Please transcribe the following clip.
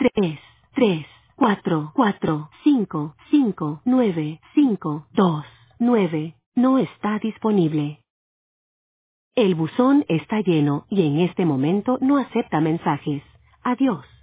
3, 3, 4, 4, 5, 5, 9, 5, 2, 9, no está disponible. El buzón está lleno y en este momento no acepta mensajes. Adiós.